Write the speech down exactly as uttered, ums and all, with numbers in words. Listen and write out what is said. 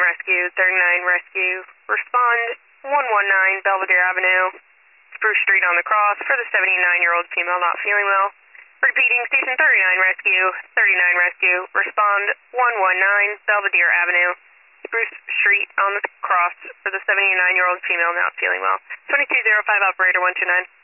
Rescue, thirty-nine Rescue. Respond one one nine Belvedere Avenue, Spruce Street on the cross for the seventy-nine-year-old female not feeling well. Repeating, Station thirty-nine Rescue, thirty-nine Rescue. Respond one one nine Belvedere Avenue, Spruce Street on the cross for the seventy-nine-year-old female not feeling well. twenty-two oh five, operator one two nine.